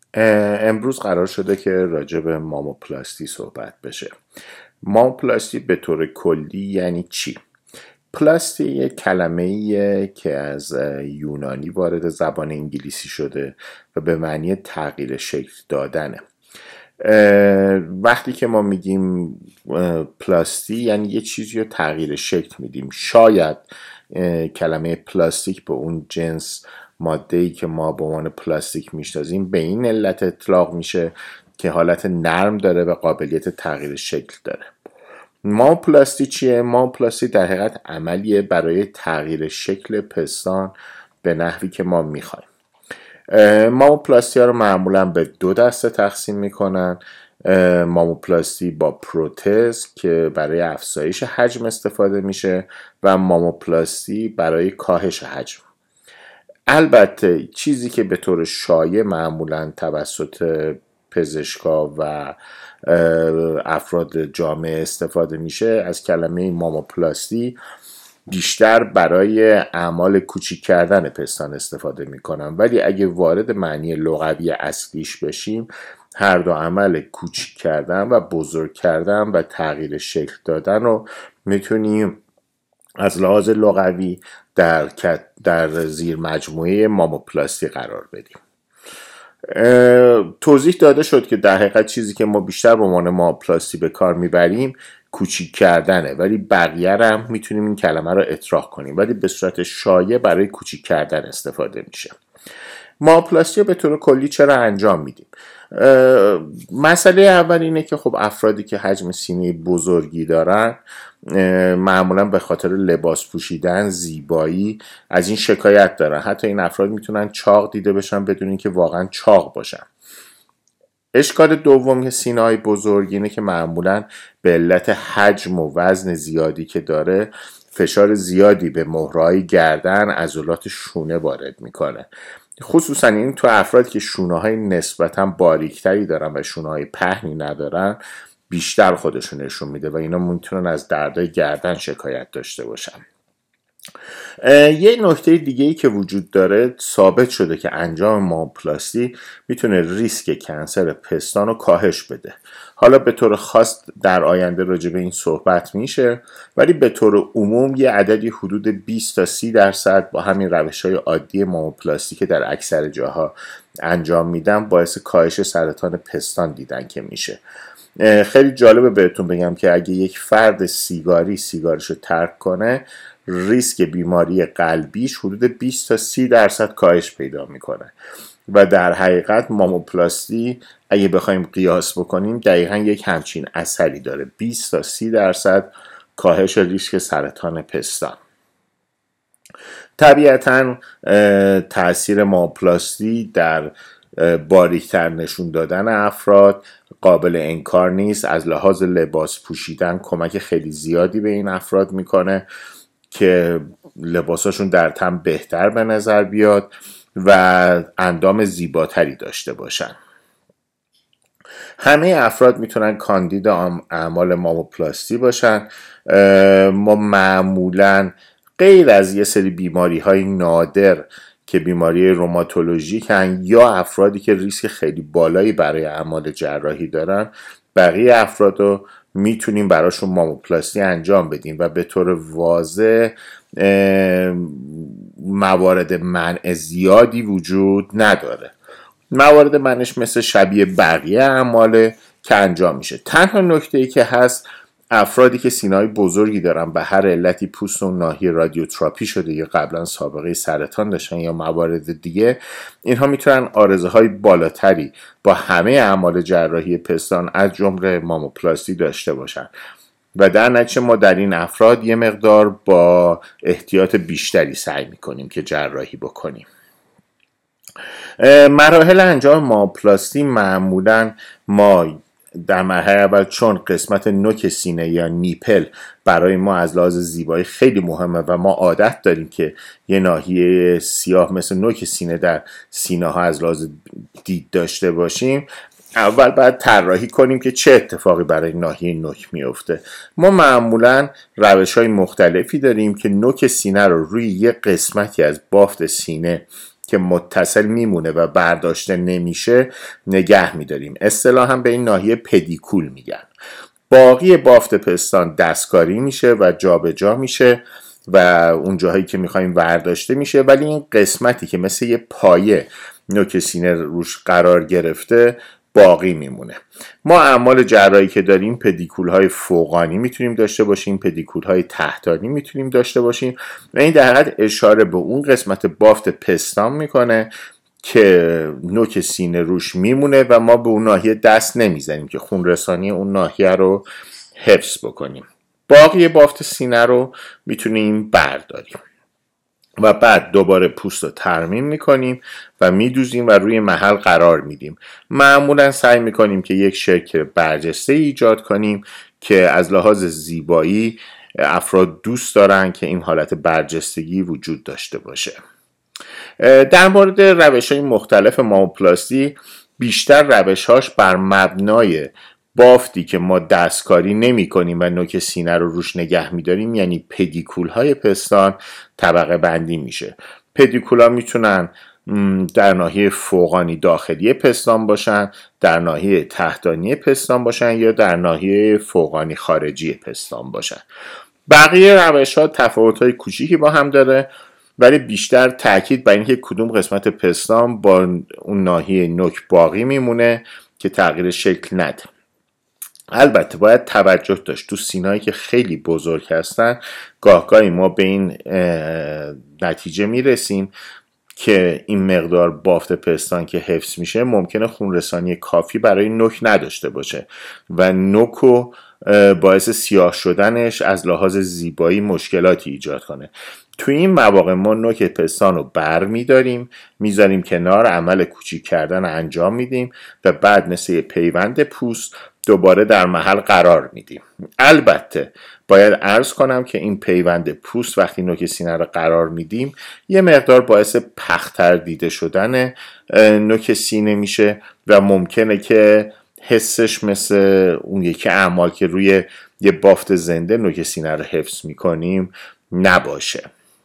امروز قرار شده که راجع به ماموپلاستی صحبت بشه. ماموپلاستی به طور کلی یعنی چی؟ پلاستی یک کلمه‌ایه که از یونانی وارد زبان انگلیسی شده و به معنی تغییر شکل دادنه. وقتی که ما میگیم پلاستی یعنی یه چیزی رو تغییر شکل میدیم. شاید کلمه پلاستیک به اون جنس ماده‌ای که ما به عنوان پلاستیک میشناسیم به این علت اطلاق میشه که حالت نرم داره و قابلیت تغییر شکل داره. ماموپلاستی چیه؟ ماموپلاستی در حقیقت عملیه برای تغییر شکل پستان به نحوی که ما میخوایم. ماموپلاستی ها رو معمولا به دو دسته تقسیم میکنن. ماموپلاستی با پروتز که برای افزایش حجم استفاده میشه و ماموپلاستی برای کاهش حجم. البته چیزی که به طور شایع معمولا توسط پزشکا و افراد جامعه استفاده میشه از کلمه ماموپلاستی بیشتر برای اعمال کوچیک کردن پستان استفاده میکنن، ولی اگه وارد معنی لغوی اصلیش بشیم هر دو عمل کوچیک کردن و بزرگ کردن و تغییر شکل دادن رو میتونیم از لحاظ لغوی در زیر مجموعه ماموپلاستی قرار بدیم. توضیح داده شد که در حقیقت چیزی که ما بیشتر به عنوان ماموپلاستی به کار میبریم کوچیک کردنه، ولی بقیه هم میتونیم این کلمه رو اطراح کنیم، ولی به صورت شایع برای کوچیک کردن استفاده میشه. ماموپلاستی به طور کلی چرا انجام میدیم؟ مسئله اول اینه که خب افرادی که حجم سینه بزرگی دارن معمولا به خاطر لباس پوشیدن، زیبایی از این شکایت دارن. حتی این افراد میتونن چاق دیده بشن بدون اینکه واقعا چاق باشن. اشکال دوم که سینه های بزرگ اینه که معمولا به علت حجم و وزن زیادی که داره فشار زیادی به مهره‌های گردن، عضلات شونه وارد میکنه. خصوصا این تو افراد که شونه های نسبتا باریکتری دارن و شونه های پهنی ندارن بیشتر خودشون نشون میده و اینا میتونن از دردای گردن شکایت داشته باشن. یه نکته دیگه ای که وجود داره، ثابت شده که انجام ماموپلاستی میتونه ریسک کنسر پستان رو کاهش بده. حالا به طور خاص در آینده راجع به این صحبت میشه، ولی به طور عموم یه عددی حدود 20 تا 30% با همین روش‌های عادی ماموپلاستی که در اکثر جاها انجام میدن باعث کاهش سرطان پستان دیدن که میشه. خیلی جالبه بهتون بگم که اگه یک فرد سیگارشو ترک کنه ریسک بیماری قلبیش حدود 20 تا 30% کاهش پیدا میکنه و در حقیقت ماموپلاستی اگه بخوایم قیاس بکنیم دقیقا یک همچین اثری داره، 20 تا 30% کاهش ریسک سرطان پستان. طبیعتا تأثیر ماموپلاستی در باریکتر نشون دادن افراد قابل انکار نیست. از لحاظ لباس پوشیدن کمک خیلی زیادی به این افراد میکنه که لباساشون در تن بهتر به نظر بیاد و اندام زیباتری داشته باشن. همه افراد میتونن کاندید اعمال ماموپلاستی باشن. ما معمولا غیر از یه سری بیماری های نادر که بیماری روماتولوژیکن یا افرادی که ریسک خیلی بالایی برای اعمال جراحی دارن، بقیه افراد رو میتونیم براشون ماموپلاستی انجام بدیم و به طور واضح موارد منع زیادی وجود نداره. موارد منعش مثل شبیه بقیه اعماله که انجام میشه. تنها نکته‌ای که هست افرادی که سینه‌های بزرگی دارن به هر علتی پوست و ناحیه رادیوتراپی شده یا قبلا سابقه سرطان داشتن یا موارد دیگه، اینها میتونن آرزه‌های بالاتری با همه اعمال جراحی پستان از جمله ماموپلاستی داشته باشن و در نتیجه ما در این افراد یه مقدار با احتیاط بیشتری سعی میکنیم که جراحی بکنیم. مراحل انجام ماموپلاستی معمولا ما در مرحله اول چون قسمت نوک سینه یا نیپل برای ما از لحاظ زیبایی خیلی مهمه و ما عادت داریم که یه ناحیه سیاه مثل نوک سینه در سینه ها از لحاظ دید داشته باشیم، اول باید طراحی کنیم که چه اتفاقی برای ناحیه نوک میفته. ما معمولا روش‌های مختلفی داریم که نوک سینه رو روی یه قسمتی از بافت سینه که متصل میمونه و برداشته نمیشه نگه میداریم. اصطلاحاً به این ناحیه پدیکول میگن. باقی بافت پستان دستکاری میشه و جابجا میشه و اون جاهایی که میخوایم برداشته میشه، ولی این قسمتی که مثل یه پایه نوک سینه روش قرار گرفته باقی میمونه. ما اعمال جراحی که داریم پدیکول های فوقانی میتونیم داشته باشیم، پدیکول های تحتانی میتونیم داشته باشیم و این در حد اشاره به اون قسمت بافت پستان میکنه که نوک سینه روش میمونه و ما به اون ناحیه دست نمیزنیم که خون رسانی اون ناحیه رو حفظ بکنیم. باقی بافت سینه رو میتونیم برداریم و بعد دوباره پوست رو ترمیم میکنیم و میدوزیم و روی محل قرار میدیم. معمولا سعی میکنیم که یک شکل برجسته ایجاد کنیم که از لحاظ زیبایی افراد دوست دارن که این حالت برجستگی وجود داشته باشه. در مورد روش‌های مختلف ماموپلاستی، بیشتر روش‌هاش بر مبنای بافتی که ما دستکاری نمی کنیم و نوک سینه رو روش نگه می داریم، یعنی پدیکول های پستان، طبقه بندی میشه. پدیکول ها میتونن در ناحیه فوقانی داخلی پستان باشن، در ناحیه تحتانی پستان باشن یا در ناحیه فوقانی خارجی پستان باشن. بقیه روش ها تفاوت های کوچیکی با هم داره، ولی بیشتر تاکید بر اینکه کدوم قسمت پستان با اون ناحیه نوک باقی میمونه که تغییر شکل نده. البته باید توجه داشت تو سینه‌هایی که خیلی بزرگ هستن گاهگاهی ما به این نتیجه میرسیم که این مقدار بافت پستان که حفظ میشه ممکنه خونرسانی کافی برای نوک نداشته باشه و نوکو باعث سیاه شدنش از لحاظ زیبایی مشکلاتی ایجاد کنه. توی این مواقع ما نوک پستان رو بر میداریم، میذاریم کنار، عمل کوچیک کردن انجام میدیم و بعد مثل پیوند پوست دوباره در محل قرار میدیم. البته باید عرض کنم که این پیوند پوست وقتی نوک سینه رو قرار میدیم یه مقدار باعث پخت‌تر دیده شدن نوک سینه میشه و ممکنه که حسش مثل اون یکی اعمال که روی یه بافت زنده نوک سینه رو حفظ میکنیم نباشه.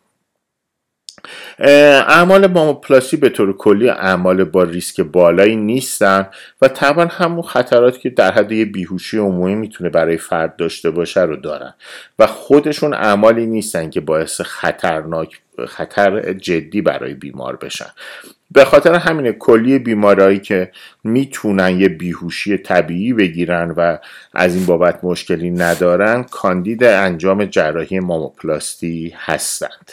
اعمال ماموپلاستی به طور کلی اعمال با ریسک بالایی نیستن و طبعا همون خطراتی که در حد یه بیهوشی عمومی میتونه برای فرد داشته باشه رو دارن و خودشون اعمالی نیستن که باعث خطر جدی برای بیمار بشن. به خاطر همین کلی بیمارایی که میتونن یه بیهوشی طبیعی بگیرن و از این بابت مشکلی ندارن کاندید انجام جراحی ماموپلاستی هستند.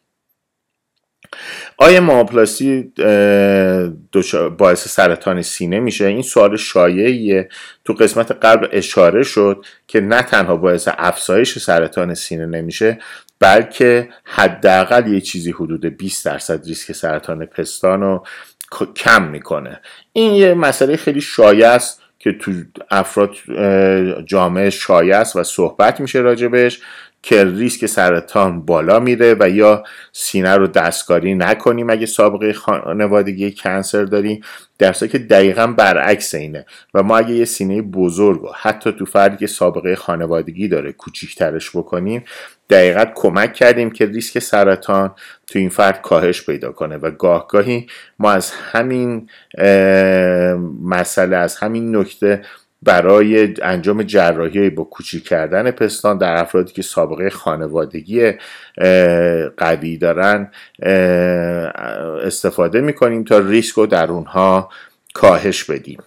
آیا ماموپلاستی باعث سرطان سینه میشه؟ این سوال شایعیه. تو قسمت قبل اشاره شد که نه تنها باعث افزایش سرطان سینه نمیشه بلکه حداقل یه چیزی حدود 20% ریسک سرطان پستان رو کم میکنه. این یه مسئله خیلی شایع است که تو افراد جامعه شایع است و صحبت میشه راجبش که ریسک سرطان بالا میره و یا سینه رو دستکاری نکنیم اگه سابقه خانوادگی کنسر داریم، در صورتی که دقیقاً برعکس اینه و ما اگه یه سینه بزرگ و حتی تو فردی که سابقه خانوادگی داره کوچیک‌ترش بکنیم دقیقاً کمک کردیم که ریسک سرطان تو این فرد کاهش پیدا کنه و گاهگاهی ما از همین مسئله، از همین نکته برای انجام جراحی با کوچیک کردن پستان در افرادی که سابقه خانوادگی قوی دارن استفاده میکنیم تا ریسک رو در اونها کاهش بدیم.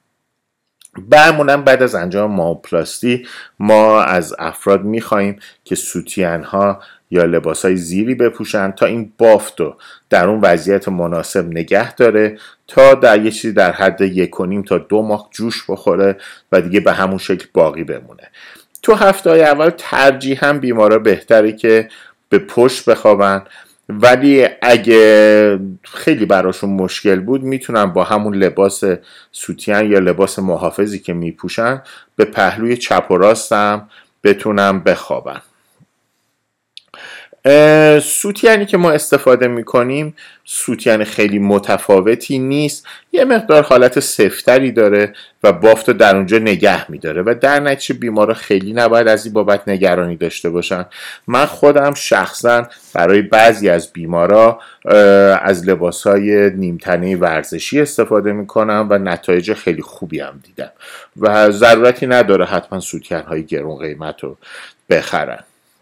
بعد از انجام ماموپلاستی ما از افراد میخواییم که سوتین-ها یا لباسای زیری بپوشن تا این بافت رو در اون وضعیت مناسب نگه داره تا در یه چیزی در حد 1.5 تا 2 ماه جوش بخوره و دیگه به همون شکل باقی بمونه. تو هفته‌های اول ترجیحاً بیمارا بهتره که به پشت بخوابن، ولی اگه خیلی براشون مشکل بود میتونن با همون لباس سوتین یا لباس محافظی که میپوشن به پهلوی چپ و راست هم بتونن بخوابن. سوتیانی که ما استفاده میکنیم سوتیان خیلی متفاوتی نیست، یه مقدار حالت سفتری داره و بافت رو در اونجا نگه میداره و در نتیجه بیمارا خیلی نباید از این بابت نگرانی داشته باشن. من خودم شخصا برای بعضی از بیمارا از لباسای نیمتنه ورزشی استفاده میکنم و نتایج خیلی خوبی هم دیدم و ضرورتی نداره حتما سوتیان های گرون قیمت رو بخرن.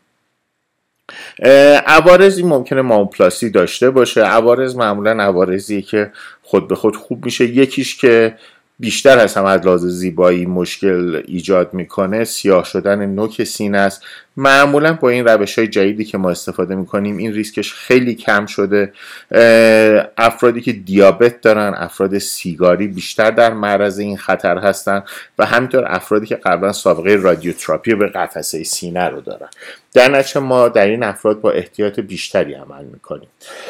عوارضی ممکنه ماموپلاستی داشته باشه. عوارض معمولا عوارضیه که خود به خود خوب میشه. یکیش که بیشتر از هم از لحاظ زیبایی مشکل ایجاد میکنه سیاه شدن نوک سینه است. معمولا با این روش‌های جدیدی که ما استفاده میکنیم این ریسکش خیلی کم شده. افرادی که دیابت دارن، افراد سیگاری بیشتر در معرض این خطر هستن و همینطور افرادی که قبلا سابقه رادیوتراپی به قفسه سینه رو دارن. در نتیجه ما در این افراد با احتیاط بیشتری عمل میکنیم.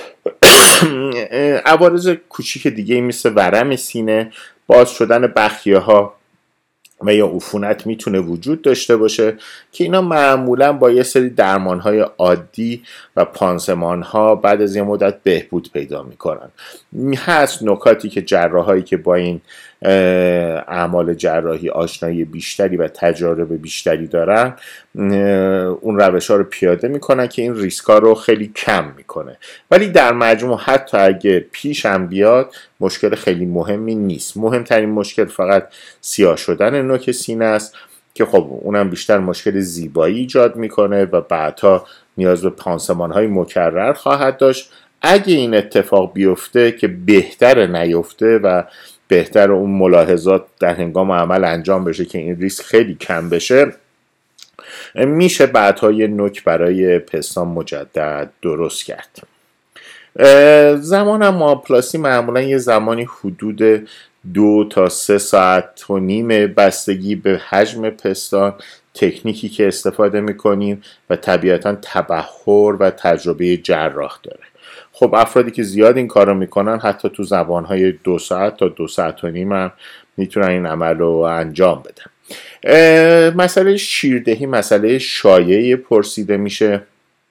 عوارض کوچیک دیگه مثل ورم سینه، باز شدن بخیه ها و یا عفونت میتونه وجود داشته باشه که اینا معمولا با یه سری درمانهای عادی و پانسمانها بعد از یه مدت بهبود پیدا میکنن. هست نکاتی که جراحایی که با این اعمال جراحی آشنایی بیشتری و تجارب بیشتری دارن اون روش ها رو پیاده میکنن که این ریسک ها رو خیلی کم میکنه، ولی در مجموع حتی اگه پیش هم بیاد مشکل خیلی مهمی نیست. مهمترین مشکل فقط سیاه شدن نوک سینه است که خب اونم بیشتر مشکل زیبایی ایجاد میکنه و بعدها نیاز به پانسمان های مکرر خواهد داشت. اگه این اتفاق بیفته که بهتر نیفته و بهتر اون ملاحظات در هنگام عمل انجام بشه که این ریسک خیلی کم بشه، میشه بعدها یه نوک برای پستان مجدد درست کرد. زمان ماموپلاستی معمولا یه زمانی حدود 2 تا 3 ساعت و نیم بستگی به حجم پستان، تکنیکی که استفاده میکنیم و طبیعتا تبحر و تجربه جراح داره. خب افرادی که زیاد این کار رو میکنن حتی تو زمانهای 2 ساعت تا 2 ساعت و نیم هم میتونن این عمل رو انجام بدن. مسئله شیردهی مسئله شایعی پرسیده میشه.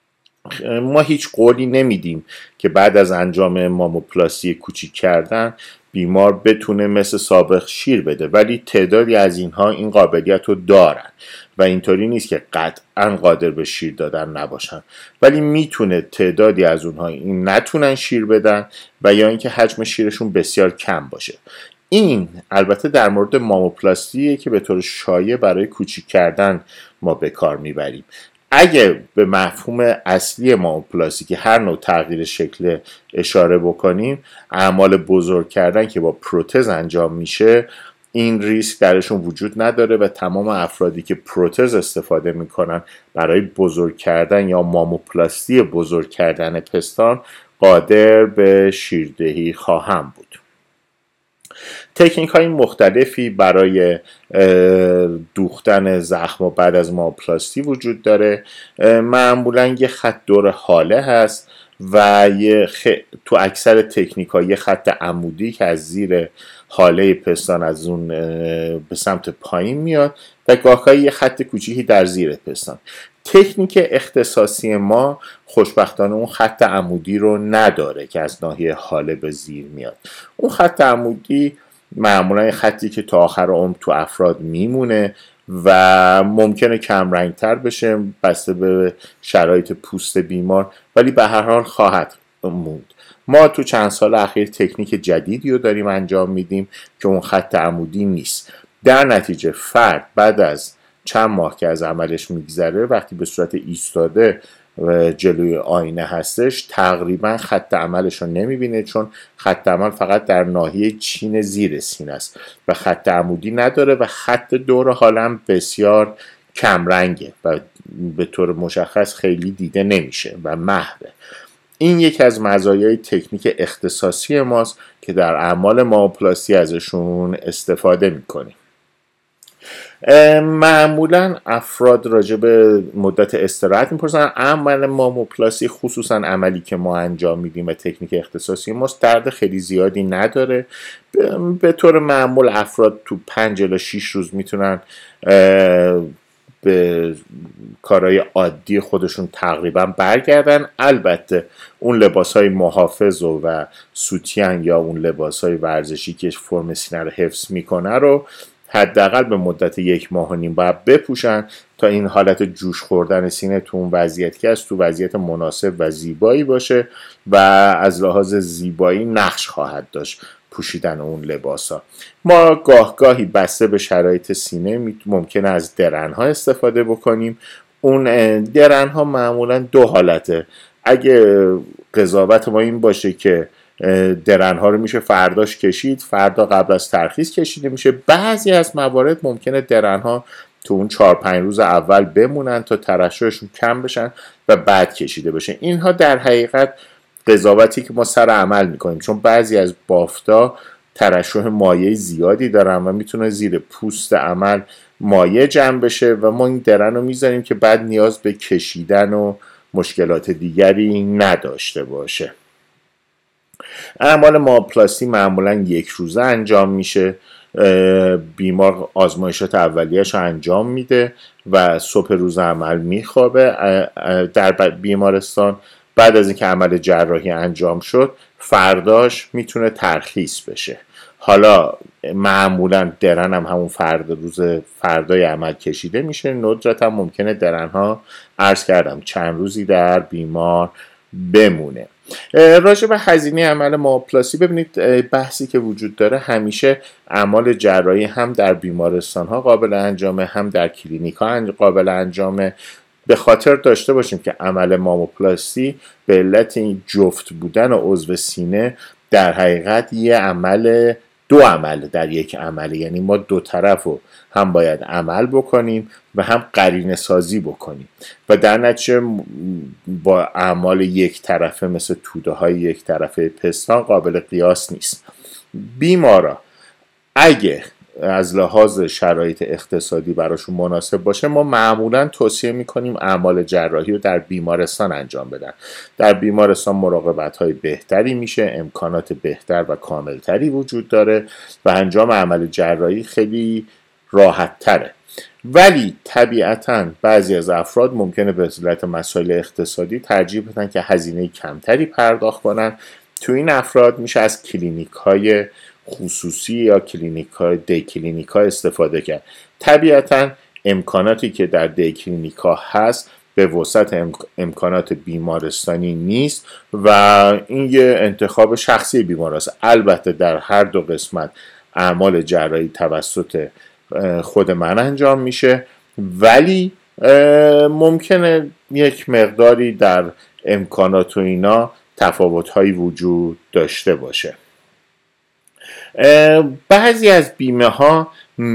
ما هیچ قولی نمیدیم که بعد از انجام ماموپلاستی کوچیک کردن بیمار بتونه مثل سابق شیر بده، ولی تعدادی از اینها این قابلیت رو دارن و اینطوری نیست که قطعا قادر به شیر دادن نباشن، ولی میتونه تعدادی از اونها این نتونن شیر بدن و یا اینکه حجم شیرشون بسیار کم باشه. این البته در مورد ماموپلاستیه که به طور شایع برای کوچیک کردن ما به کار میبریم. اگه به مفهوم اصلی ماموپلاستی که هر نوع تغییر شکل اشاره بکنیم، اعمال بزرگ کردن که با پروتز انجام میشه، این ریسک درشون وجود نداره و تمام افرادی که پروتز استفاده میکنن برای بزرگ کردن یا ماموپلاستی بزرگ کردن پستان قادر به شیردهی خواهم بود. تکنیک های مختلفی برای دوختن زخم و بعد از ماموپلاستی وجود داره. معمولا یه خط دور حاله هست و تو اکثر تکنیک ها یه خط عمودی که از زیر حاله پستان از اون به سمت پایین میاد و گاهی یه خط کوچیکی در زیر پستان. تکنیک اختصاصی ما خوشبختانه اون خط عمودی رو نداره که از ناحیه حاله به زیر میاد. اون خط عمودی معمولا یه خطی که تا آخر عمر تو افراد میمونه و ممکنه کم رنگ تر بشه بسته به شرایط پوست بیمار، ولی به هر حال خواهد موند. ما تو چند سال اخیر تکنیک جدیدی رو داریم انجام میدیم که اون خط عمودی نیست. در نتیجه فرد بعد از چند ماه که از عملش میگذره وقتی به صورت ایستاده جلوی آینه هستش تقریبا خط عملش رو نمیبینه، چون خط عمل فقط در ناحیه چین زیر سینه است و خط عمودی نداره و خط دور حالم بسیار کم رنگه و به طور مشخص خیلی دیده نمیشه و محوه. این یکی از مزایای تکنیک اختصاصی ماست که در اعمال ماموپلاستی ازشون استفاده میکنیم. معمولا افراد راجع به مدت استراحت میپرسن. عمل ماموپلاستی خصوصا عملی که ما انجام میدیم و تکنیک اختصاصی ماست درد خیلی زیادی نداره. به طور معمول افراد تو 5 الی 6 روز میتونن به کارهای عادی خودشون تقریبا برگردن. البته اون لباسهای محافظ و سوتین یا اون لباسهای ورزشی که فرم سینه رو حفظ میکنه رو حداقل به مدت 1.5 ماه باید بپوشن تا این حالت جوش خوردن سینه تو اون وضعیت که از تو وضعیت مناسب و زیبایی باشه و از لحاظ زیبایی نقش خواهد داشت پوشیدن اون لباسا. ما گاهی بسته به شرایط سینه ممکنه از درنها استفاده بکنیم. اون درنها معمولا 2 حالته. اگه قضاوت ما این باشه که درنها رو میشه فرداش کشید، فردا قبل از ترخیص کشیده میشه. بعضی از موارد ممکنه درنها تو اون 4-5 روز اول بمونن تا ترشحشون کم بشن و بعد کشیده بشه. اینها در حقیقت قضاوتی که ما سر عمل میکنیم، چون بعضی از بافتا ترشح مایع زیادی دارن و میتونه زیر پوست عمل مایع جمع بشه و ما این درن رو میذاریم که بعد نیاز به کشیدن و مشکلات دیگری نداشته باشه. اعمال ماموپلاستی معمولا 1 روزه انجام میشه. بیمار آزمایشات اولیه‌اش انجام میده و صبح روز عمل میخوابه در بیمارستان. بعد از اینکه عمل جراحی انجام شد فرداش میتونه ترخیص بشه. حالا معمولا درن هم همون روز فردای عمل کشیده میشه. ندرت هم ممکنه درنها عرض کردم چند روزی در بیمار بمونه. راجع به هزینه عمل ماموپلاستی ببینید، بحثی که وجود داره همیشه اعمال جراحی هم در بیمارستان ها قابل انجامه هم در کلینیک ها قابل انجامه. به خاطر داشته باشیم که عمل ماموپلاستی به علت این جفت بودن عضو سینه در حقیقت 2 عمل در یک عمله، یعنی ما 2 طرف رو هم باید عمل بکنیم و هم قرینه سازی بکنیم و در نتیجه با اعمال یک طرفه مثل توده های یک طرفه پستان قابل قیاس نیست. بیمارا اگه از لحاظ شرایط اقتصادی براشون مناسب باشه، ما معمولا توصیه میکنیم اعمال جراحی رو در بیمارستان انجام بدن. در بیمارستان مراقبت های بهتری میشه، امکانات بهتر و کاملتری وجود داره و انجام عمل جراحی خیلی راحت تره. ولی طبیعتاً بعضی از افراد ممکنه به علت مسائل اقتصادی ترجیح بدن که هزینه کمتری پرداخت کنن. تو این افراد میشه از کلینیک های خصوصی یا دی کلینیک ها استفاده کرد. طبیعتاً امکاناتی که در دی کلینیک ها هست به وسعت امکانات بیمارستانی نیست و این یه انتخاب شخصی بیمار است. البته در هر 2 قسمت اعمال جراحی توسط خود من انجام میشه، ولی ممکنه یک مقداری در امکانات و اینا تفاوت‌هایی وجود داشته باشه. بعضی از بیمه ها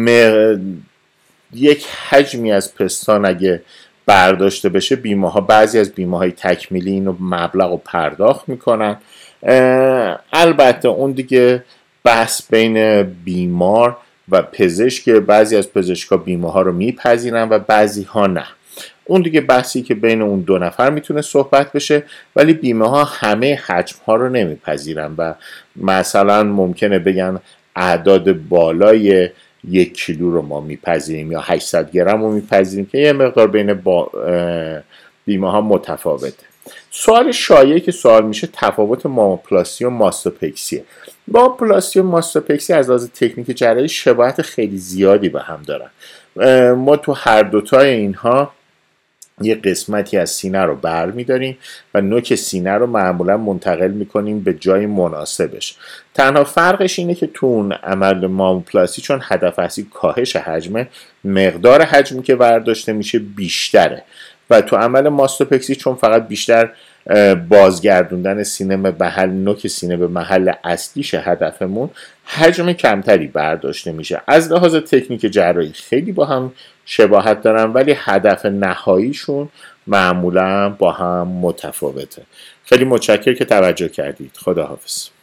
یک حجمی از پستان اگه برداشته بشه، بیمه ها بعضی از بیمه های تکمیلی اینو مبلغ رو پرداخت میکنن. البته اون دیگه بحث بین بیمار و پزشک، بعضی از پزشکا بیمه ها رو میپذیرن و بعضی ها نه. اون دیگه بحثی که بین اون 2 نفر میتونه صحبت بشه، ولی بیمه ها همه حجم ها رو نمیپذیرن و مثلا ممکنه بگن اعداد بالای 1 کیلو رو ما میپذیریم یا 800 گرم رو میپذیریم که یه مقدار بین بیمه ها متفاوته. سوال شایعی که سوال میشه تفاوت ماموپلاستی و ماستوپکسیه. ماموپلاستی و ماستوپکسی از لحاظ تکنیک جراحی شباهت خیلی زیادی به هم دارن. ما تو هر دوتای اینها یه قسمتی از سینه رو برمی‌داریم و نوک سینه رو معمولا منتقل می‌کنیم به جای مناسبش. تنها فرقش اینه که تو اون عمل ماموپلاستی چون هدف اصلی کاهش حجمه، مقدار حجمی که برداشته میشه بیشتره و تو عمل ماستوپکسی چون فقط بیشتر بازگردوندن سینه به محل نوک سینه به محل اصلیش هدفمون، حجم کمتری برداشته میشه. از لحاظ تکنیک جراحی خیلی با هم شباهت دارن ولی هدف نهاییشون معمولا با هم متفاوته. خیلی متشکرم که توجه کردید. خداحافظ.